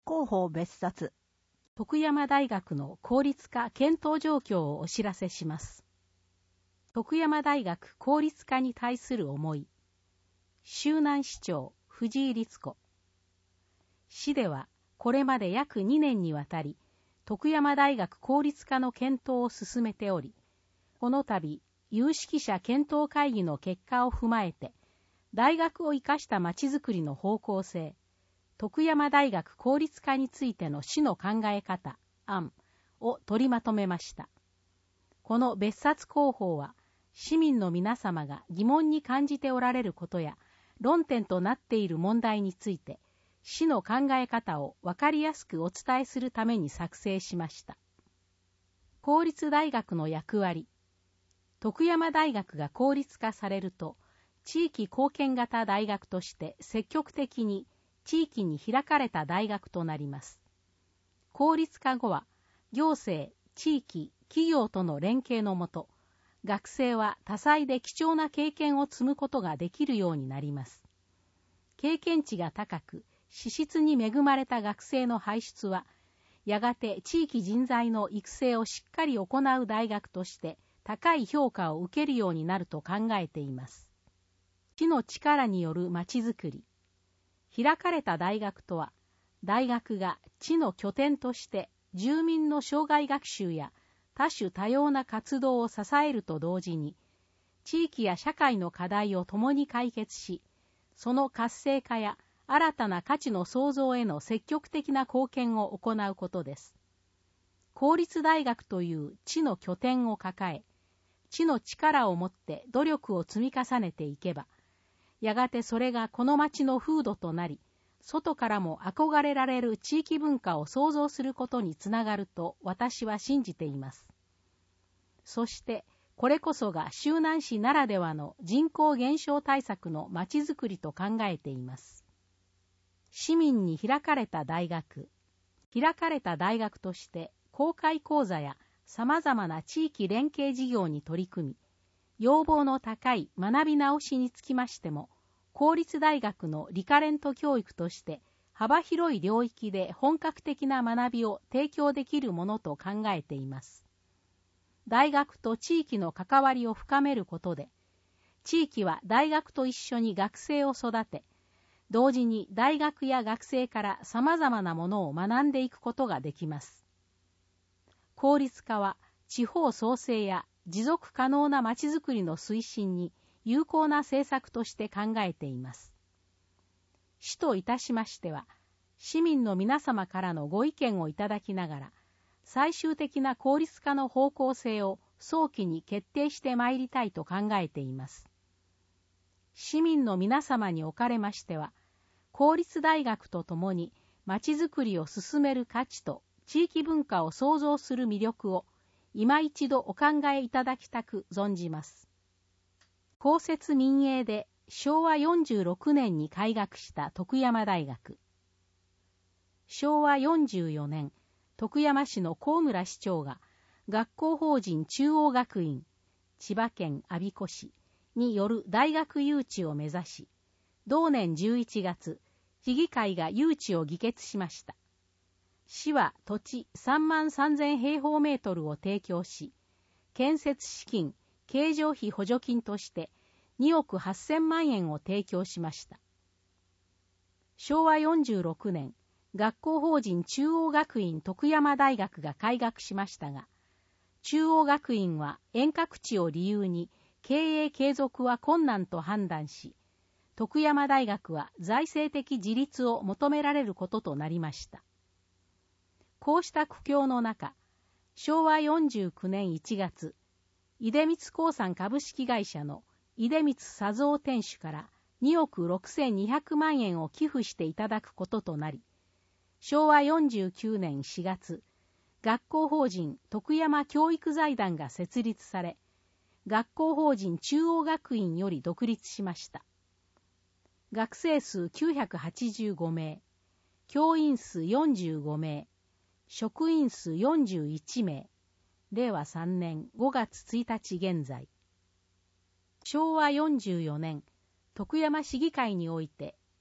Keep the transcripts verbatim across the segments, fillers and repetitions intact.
広報別冊。 徳山大学の公立化検討状況をお知らせします。徳山大学公立化に対する思い。周南市長藤井律子。市ではこれまで約にねんにわたり徳山大学公立化の検討を進めており、この度有識者検討会議の結果を踏まえて、大学を生かしたまちづくりの方向性、徳山大学公立化についての市の考え方、案を取りまとめました。この別冊広報は、市民の皆様が疑問に感じておられることや、論点となっている問題について、市の考え方を分かりやすくお伝えするために作成しました。公立大学の役割。徳山大学が公立化されると、地域貢献型大学として積極的に地域に開かれた大学となります。公立化後は、行政、地域、企業との連携のもと、学生は多彩で貴重な経験を積むことができるようになります。経験値が高く、資質に恵まれた学生の輩出は、やがて地域人材の育成をしっかり行う大学として高い評価を受けるようになると考えています。市の力によるまちづくり。開かれた大学とは、大学が地の拠点として住民の生涯学習や多種多様な活動を支えると同時に、地域や社会の課題を共に解決し、その活性化や新たな価値の創造への積極的な貢献を行うことです。公立大学という地の拠点を抱え、地の力を持って努力を積み重ねていけば、やがてそれがこの町の風土となり、外からも憧れられる地域文化を創造することにつながると私は信じています。そして、これこそが周南市ならではの人口減少対策のまちづくりと考えています。市民に開かれた大学。開かれた大学として公開講座や様々な地域連携事業に取り組み、要望の高い学び直しにつきましても、公立大学のリカレント教育として幅広い領域で本格的な学びを提供できるものと考えています。大学と地域の関わりを深めることで、地域は大学と一緒に学生を育て、同時に大学や学生から様々なものを学んでいくことができます。公立化は地方創生や持続可能なまちづくりの推進に有効な政策として考えています。市といたしましては、市民の皆様からのご意見をいただきながら、最終的な公立化の方向性を早期に決定してまいりたいと考えています。市民の皆様におかれましては、公立大学とともにまちづくりを進める価値と地域文化を創造する魅力を今一度お考えいただきたく存じます。公設民営でしょうわよんじゅうろくねんに開学した徳山大学。しょうわよんじゅうよねん、徳山市の高村市長が学校法人中央学院、千葉県我孫子市による大学誘致を目指し、同年じゅういちがつ、市議会が誘致を議決しました。市は土地さんまんさんぜんへいほうメートルを提供し、建設資金、経常費補助金としてにおくはっせんまんえんを提供しました。しょうわよんじゅうろくねん、学校法人中央学院徳山大学が開学しましたが、中央学院は遠隔地を理由に経営継続は困難と判断し、徳山大学は財政的自立を求められることとなりました。こうした苦境の中、しょうわよんじゅうきゅうねんいちがつ、出光興産株式会社の出光佐三店主からにおくろくせんにひゃくまんえんを寄付していただくこととなり、しょうわよんじゅうきゅうねんしがつ、学校法人徳山教育財団が設立され、学校法人中央学院より独立しました。学生数きゅうひゃくはちじゅうごめい、教員数よんじゅうごめい、職員数よんじゅういちめい、れいわさんねんごがつついたち現在。しょうわよんじゅうよねん、徳山市議会において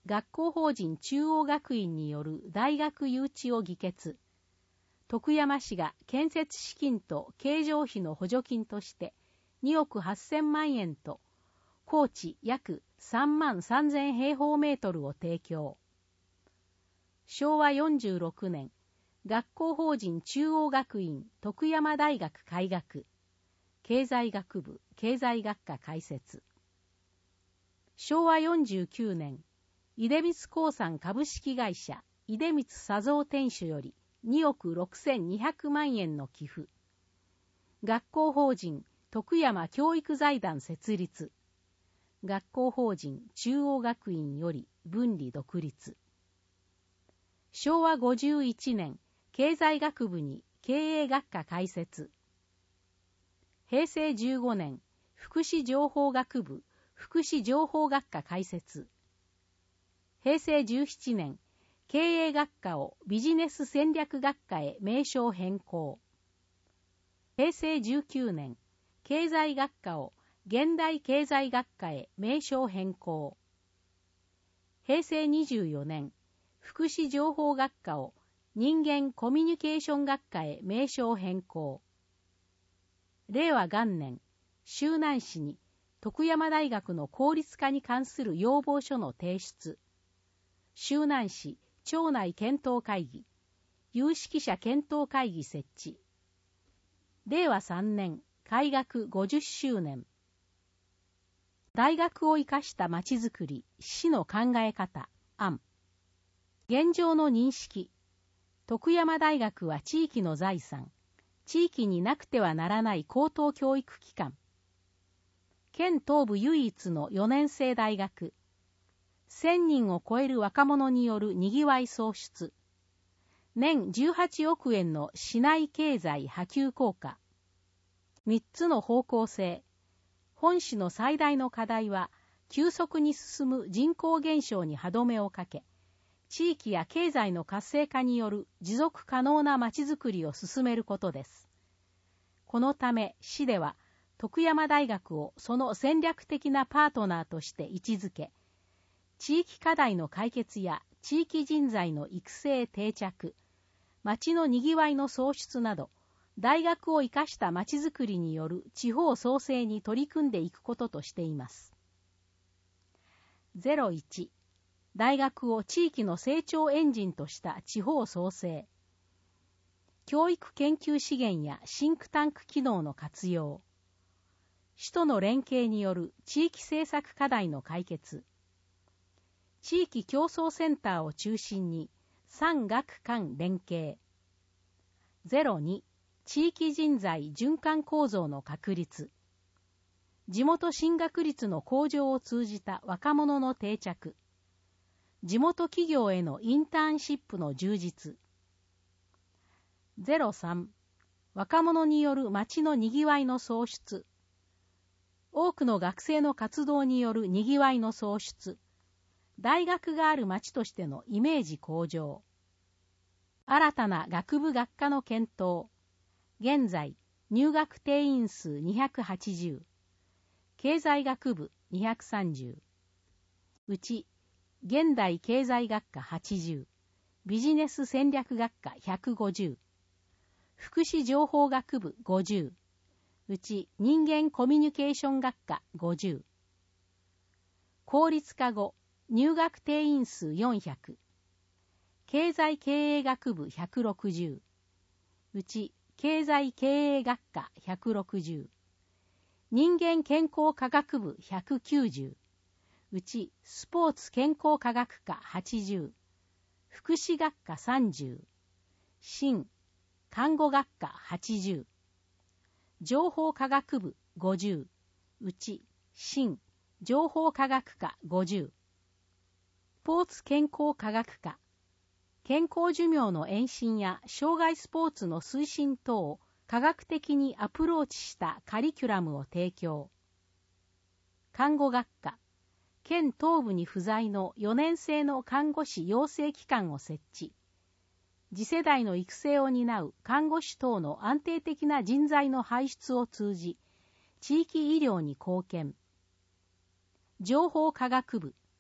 学校法人中央学院による大学誘致を議決。徳山市が建設資金と経常費の補助金としてにおくはっせんまんえんと、耕地約さんまんさんぜんへいほうメートルを提供。しょうわよんじゅうろくねん、学校法人中央学院徳山大学開学。経済学部経済学科開設。しょうわよんじゅうきゅうねん、出光興産株式会社出光佐三店主よりにおくろくせんにひゃくまんえんの寄付。学校法人徳山教育財団設立。学校法人中央学院より分離独立。しょうわごじゅういちねん、経済学部に経営学科開設。へいせいじゅうごねん、福祉情報学部福祉情報学科開設。へいせいじゅうななねん、経営学科をビジネス戦略学科へ名称変更。へいせいじゅうきゅうねん、経済学科を現代経済学科へ名称変更。へいせいにじゅうよねん、福祉情報学科を人間コミュニケーション学科へ名称変更。れいわがんねん、周南市に徳山大学の公立化に関する要望書の提出。周南市町内検討会議、有識者検討会議設置。れいわさんねん、開学ごじゅっしゅうねん。大学を生かしたまちづくり、市の考え方、案。現状の認識。徳山大学は地域の財産、地域になくてはならない高等教育機関。県東部唯一のよねんせい大学。せんにんを超える若者によるにぎわい創出。年じゅうはちおくえんの市内経済波及効果。みっつの方向性。本市の最大の課題は、急速に進む人口減少に歯止めをかけ、地域や経済の活性化による持続可能なまちづくりを進めることです。このため、市では、徳山大学をその戦略的なパートナーとして位置づけ、地域課題の解決や地域人材の育成定着、町のにぎわいの創出など、大学を生かしたまちづくりによる地方創生に取り組んでいくこととしています。ゼロいち、大学を地域の成長エンジンとした地方創生。教育研究資源やシンクタンク機能の活用。市との連携による地域政策課題の解決。地域競争センターを中心に産学官連携。ゼロに、地域人材循環構造の確立。地元進学率の向上を通じた若者の定着。地元企業へのインターンシップの充実。ゼロさん、若者による町のにぎわいの創出。多くの学生の活動によるにぎわいの創出。大学がある町としてのイメージ向上。新たな学部学科の検討。現在、入学定員数にひゃくはちじゅう。経済学部にひゃくさんじゅう。うち、現代経済学科はちじゅう。ビジネス戦略学科ひゃくごじゅう。福祉情報学部ごじゅう。うち人間コミュニケーション学科ごじゅう。公立化後、入学定員数よんひゃく。経済経営学部ひゃくろくじゅう。うち経済経営学科ひゃくろくじゅう。人間健康科学部ひゃくきゅうじゅう。うちスポーツ健康科学科はちじゅう。福祉学科さんじゅう。心、看護学科はちじゅう。情報科学部ごじゅう。うち心、情報科学科ごじゅう。スポーツ健康科学科。健康寿命の延伸や障害スポーツの推進等を科学的にアプローチしたカリキュラムを提供。看護学科。県東部に不在のよねんせいの看護師養成機関を設置。次世代の育成を担う看護師等の安定的な人材の輩出を通じ、地域医療に貢献。情報科学部。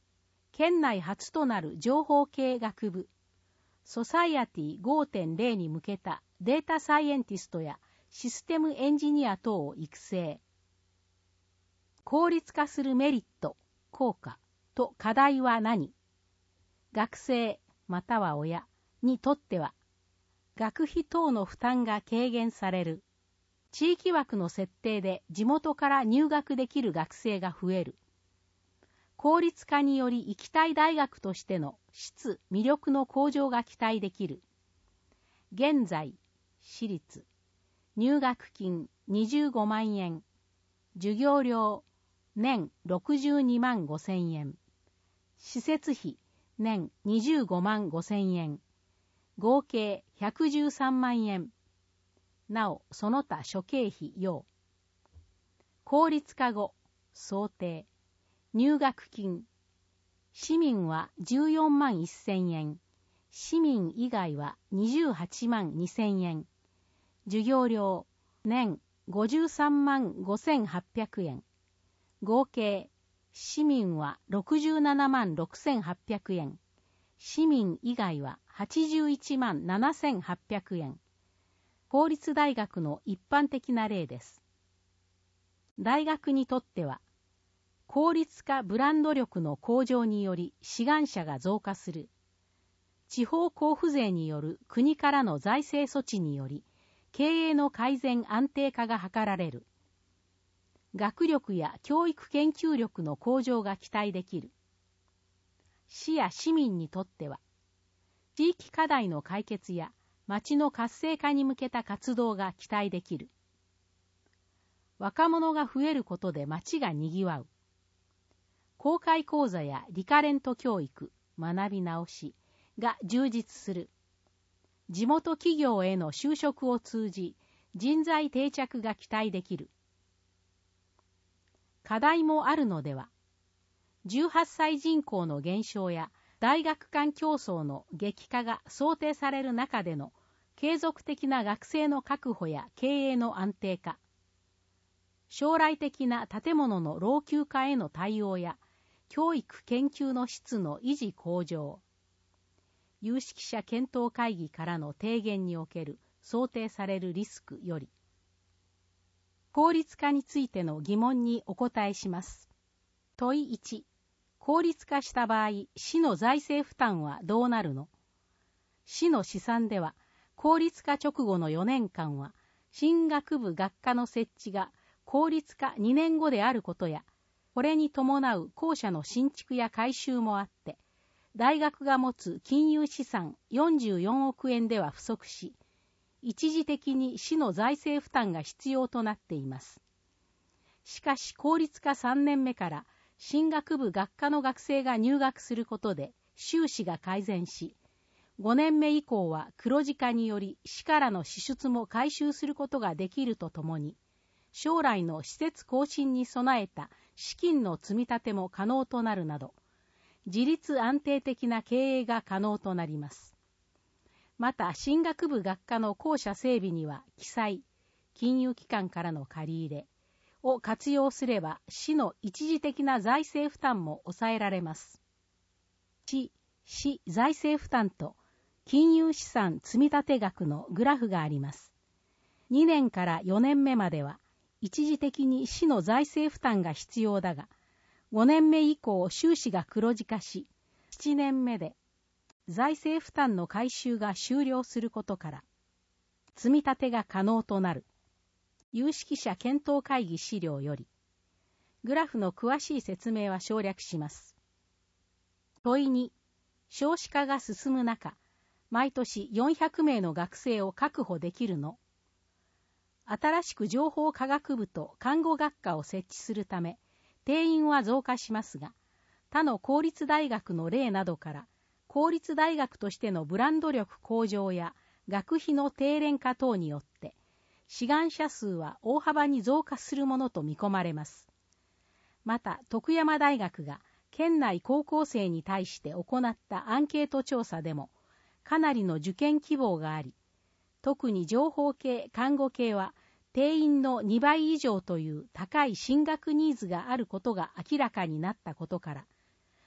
県内初となる情報系学部、ソサイアティ ごてんゼロ に向けたデータサイエンティストやシステムエンジニア等を育成。効率化するメリット、効果と課題は何？学生または親にとっては、学費等の負担が軽減される。地域枠の設定で地元から入学できる学生が増える。効率化により行きたい大学としての質・魅力の向上が期待できる。現在、私立、入学金にじゅうごまんえん、授業料年ろくじゅうにまんごせんえん、施設費年にじゅうごまんごせんえん、合計ひゃくじゅうさんまんえん。なお、その他諸経費要。効率化後、想定。入学金。市民はじゅうよんまんせんえん。市民以外はにじゅうはちまんにせんえん。授業料、年ごじゅうさんまんごせんはっぴゃくえん。合計、市民はろくじゅうななまんろくせんはっぴゃくえん。市民以外ははちじゅういちまんななせんはっぴゃくえん。公立大学の一般的な例です。大学にとっては、効率化ブランド力の向上により志願者が増加する。地方交付税による国からの財政措置により、経営の改善安定化が図られる。学力や教育研究力の向上が期待できる。市や市民にとっては、地域課題の解決や町の活性化に向けた活動が期待できる。若者が増えることで町がにぎわう。公開講座やリカレント教育、学び直しが充実する。地元企業への就職を通じ、人材定着が期待できる。課題もあるのでは。じゅうはっさい人口の減少や大学間競争の激化が想定される中での継続的な学生の確保や経営の安定化。将来的な建物の老朽化への対応や教育研究の質の維持向上。有識者検討会議からの提言における想定されるリスクより。効率化についての疑問にお答えします。問いいち、効率化した場合、市の財政負担はどうなるの？市の試算では、効率化直後のよねんかんは、新学部学科の設置が効率化にねんごであることや、これに伴う校舎の新築や改修もあって、大学が持つ金融資産よんじゅうよんおくえんでは不足し、一時的に市の財政負担が必要となっています。しかし公立化さんねんめから新学部学科の学生が入学することで収支が改善し、ごねんめ以降は黒字化により市からの支出も回収することができるとともに、将来の施設更新に備えた資金の積み立ても可能となるなど、自立安定的な経営が可能となります。また、新学部学科の校舎整備には記載、金融機関からの借り入れを活用すれば、市の一時的な財政負担も抑えられます。市、市財政負担と金融資産積立額のグラフがあります。にねんからよねんめまでは、一時的に市の財政負担が必要だが、ごねんめ以降収支が黒字化し、ななねんめで財政負担の回収が終了することから、積み立てが可能となる。有識者検討会議資料より、グラフの詳しい説明は省略します。問いに、少子化が進む中、毎年よんひゃくめいの学生を確保できるの？新しく情報科学部と看護学科を設置するため、定員は増加しますが、他の公立大学の例などから、公立大学としてのブランド力向上や学費の低廉化等によって、志願者数は大幅に増加するものと見込まれます。また、徳山大学が県内高校生に対して行ったアンケート調査でも、かなりの受験希望があり、特に情報系、看護系は定員のにばい以上という高い進学ニーズがあることが明らかになったことから、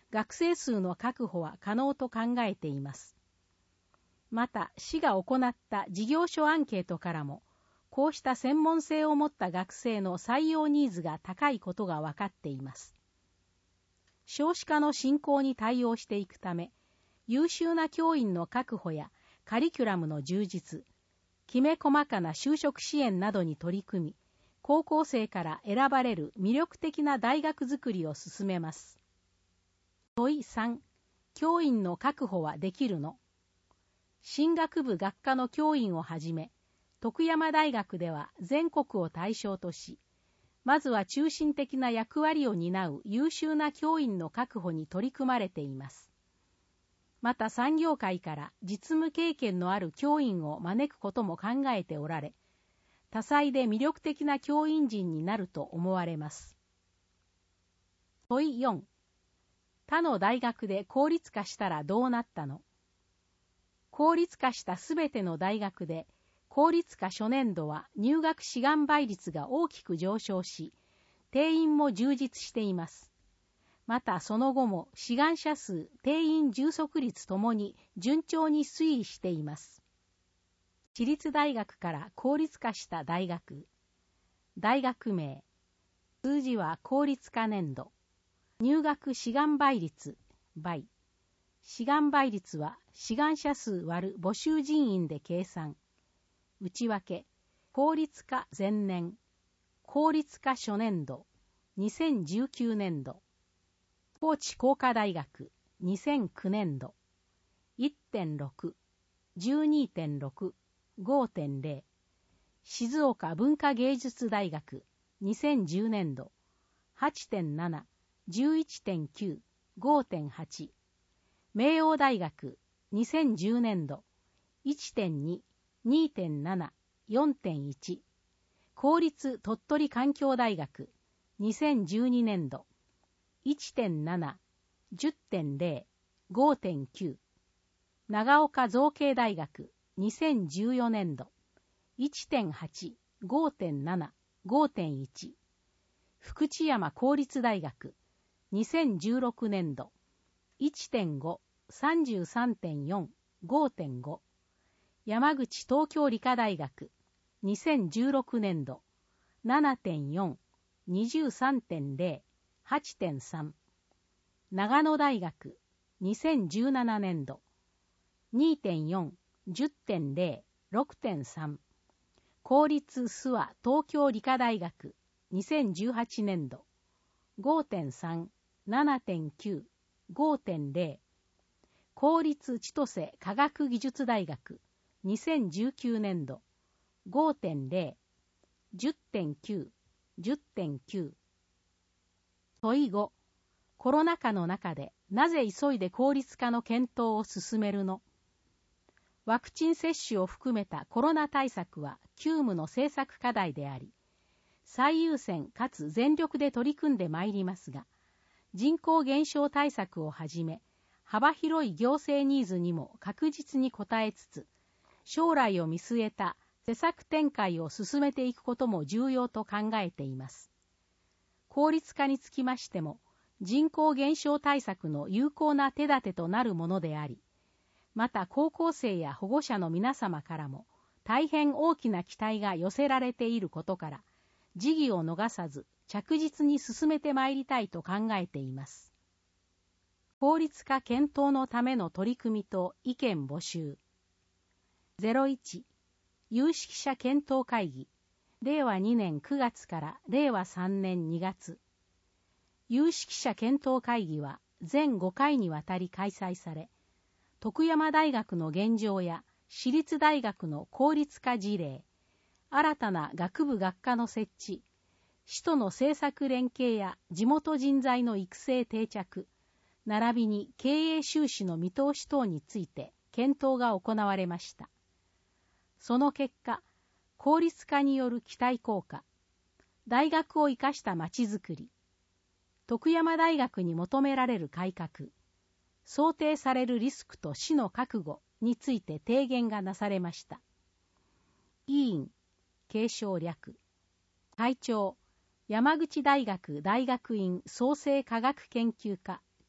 学生数の確保は可能と考えています。また、市が行った事業所アンケートからも、こうした専門性を持った学生の採用ニーズが高いことが分かっています。少子化の進行に対応していくため、優秀な教員の確保やカリキュラムの充実、きめ細かな就職支援などに取り組み、高校生から選ばれる魅力的な大学づくりを進めます。問いさん、教員の確保はできるの？進学部学科の教員をはじめ、徳山大学では全国を対象とし、まずは中心的な役割を担う優秀な教員の確保に取り組まれています。また産業界から実務経験のある教員を招くことも考えておられ、多彩で魅力的な教員陣になると思われます。問いよん、他の大学で公立化したらどうなったの？公立化したすべての大学で、公立化初年度は入学志願倍率が大きく上昇し、定員も充実しています。またその後も志願者数、定員充足率ともに順調に推移しています。私立大学から公立化した大学。大学名。数字は公立化年度。入学志願倍率、倍。志願倍率は志願者数割る募集人員で計算。内訳、公立化前年、公立化初年度、にせんじゅうきゅうねんど、高知工科大学、にせんきゅうねんど、いってんろく、じゅうにてんろく、ごてんれい、静岡文化芸術大学、にせんじゅうねんど、はちてんなな、じゅういってんきゅう、ごてんはち、明王大学、にせんじゅうねんど、いってんに、にてんなな、よんてんいち、公立鳥取環境大学、にせんじゅうにねんど、いってんなな、じゅってんれい、ごてんきゅう、長岡造形大学、にせんじゅうよねんど、いってんはち、ごてんなな、ごてんいち、福知山公立大学、にせんじゅうろくねんど、いってんご、さんじゅうさんてんよん、ごてんご、山口東京理科大学、にせんじゅうろくねんど、ななてんよん、にじゅうさんてんれい、はちてんさん、長野大学、にせんじゅうななねんど、にてんよん、じゅってんれい、ろくてんさん、公立諏訪東京理科大学、にせんじゅうはちねんど、ごてんさん、ななてんきゅう、ごてんれい、公立千歳科学技術大学、にせんじゅうきゅうねんど、ごてんれい、じゅってんきゅう、じゅってんきゅう。問いご、コロナ禍の中でなぜ急いで公立化の検討を進めるの？ワクチン接種を含めたコロナ対策は急務の政策課題であり、最優先かつ全力で取り組んでまいりますが、人口減少対策をはじめ、幅広い行政ニーズにも確実に応えつつ、将来を見据えた施策展開を進めていくことも重要と考えています。公立化につきましても、人口減少対策の有効な手立てとなるものであり、また高校生や保護者の皆様からも大変大きな期待が寄せられていることから、時宜を逃さず着実に進めてまいりたいと考えています。公立化検討のための取り組みと意見募集。ゼロいち、有識者検討会議、れいわにねんくがつかられいわさんねんにがつ。有識者検討会議は全ごかいにわたり開催され、徳山大学の現状や私立大学の公立化事例、新たな学部学科の設置、市との政策連携や地元人材の育成定着、並びに経営収支の見通し等について検討が行われました。その結果、公立化による期待効果、大学を生かしたまちづくり、徳山大学に求められる改革、想定されるリスクと市の覚悟について提言がなされました。委員、継承略。会長、山口大学大学院創生科学研究科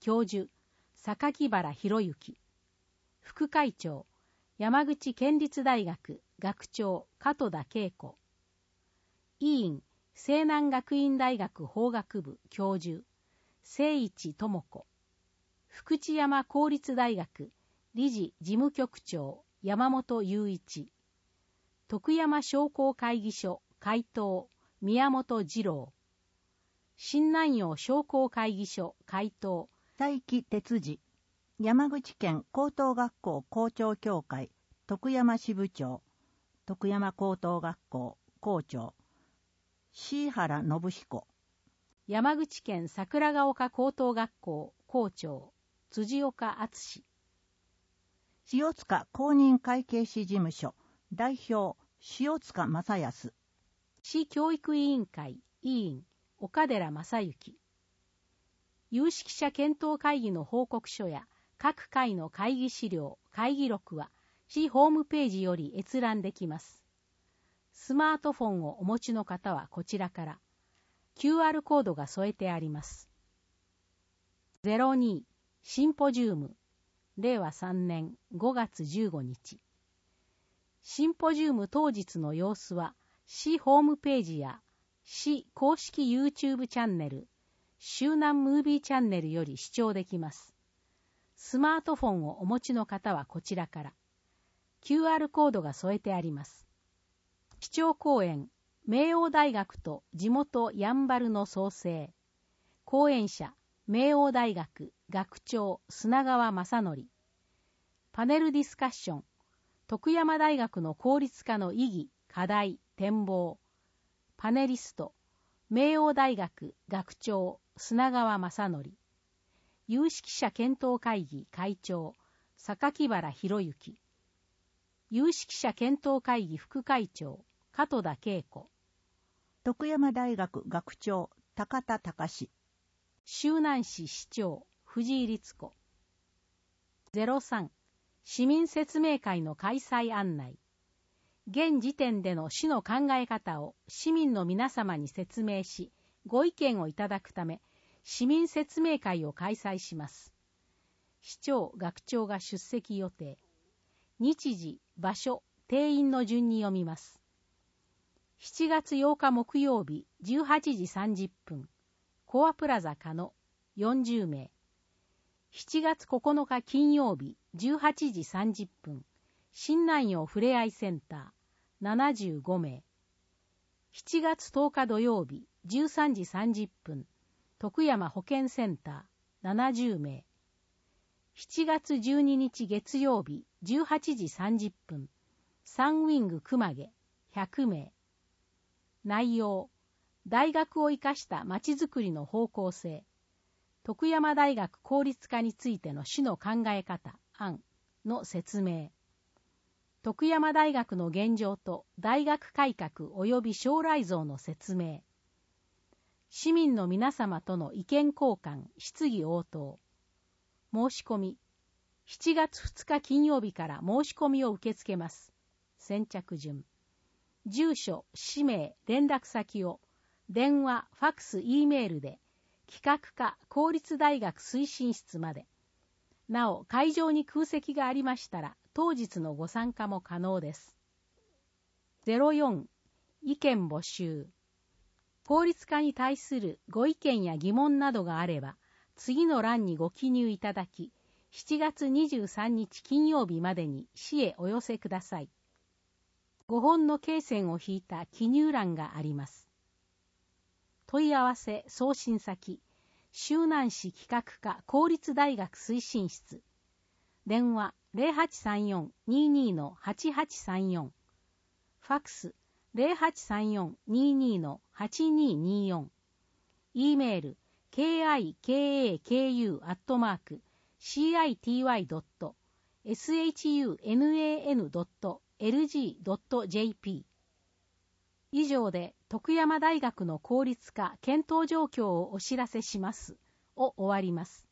教授、榊原博之。副会長、山口県立大学学長、加藤田恵子。委員、西南学院大学法学部教授、清一智子。福知山公立大学理事事務局長、山本雄一。徳山商工会議所会頭、宮本二郎。新南陽商工会議所会頭、 佐伯哲司。山口県高等学校校長協会徳山支部長、徳山高等学校校長、椎原信彦。 山口県桜ヶ丘高等学校校長、辻岡敦。 塩塚公認会計士事務所代表、塩塚正康。 市教育委員会委員、岡寺正幸。有識者検討会議の報告書や各会の会議資料、会議録は市ホームページより閲覧できます。スマートフォンをお持ちの方はこちらから キューアール コードが添えてあります。ゼロにシンポジウムれいわさんねんごがつじゅうごにち。シンポジウム当日の様子は市ホームページや市公式 YouTube チャンネル、周南ムービーチャンネルより視聴できます。スマートフォンをお持ちの方はこちらから キューアール コードが添えてあります。基調講演、明王大学と地元やんばるの創生。講演者、明王大学学長砂川正則。パネルディスカッション、徳山大学の公立化の意義、課題、展望。パネリスト、明王大学学長砂川正則。有識者検討会議会長、榊原博之。有識者検討会議副会長、加藤田恵子。 徳山大学学長、高田隆。 周南市市長、藤井律子。ゼロさん市民説明会の開催案内。現時点での市の考え方を市民の皆様に説明し、ご意見をいただくため、市民説明会を開催します。市長、学長が出席予定。日時、場所、定員の順に読みます。しちがつようか木曜日じゅうはちじさんじゅっぷん、コアプラザ加野よんじゅうめい。しちがつここのか金曜日じゅうはちじさんじゅっぷん、新南陽ふれあいセンターななじゅうごめい。しちがつとおか土曜日じゅうさんじさんじゅっぷん、徳山保健センターななじゅうめい。しちがつじゅうににち月曜日じゅうはちじさんじゅっぷん、サンウィング熊毛ひゃくめい。内容、大学を生かしたまちづくりの方向性、徳山大学公立化についての市の考え方、案の説明、徳山大学の現状と大学改革及び将来像の説明、市民の皆様との意見交換、質疑応答、申し込み、しちがつふつか金曜日から申し込みを受け付けます。先着順。住所、氏名、連絡先を電話、ファクス、Eメールで企画課公立大学推進室まで。なお、会場に空席がありましたら当日のご参加も可能です。ゼロよん意見募集。公立化に対するご意見や疑問などがあれば次の欄にご記入いただき、しちがつにじゅうさんにち金曜日までに市へお寄せください。ごほんの罫線を引いた記入欄があります。問い合わせ送信先、周南市企画課公立大学推進室。電話 ゼロはちさんよん にーにー のはちはちさんよん。ファクス ゼロはちさんよん にーにー のはちにーにーよん。E メール ケーアイケーエーケーユー アットマーク シーアイティーワイドットエスエイチユーエヌエーエヌドットエルジードットジェーピー。以上で徳山大学の公立化検討状況をお知らせしますを終わります。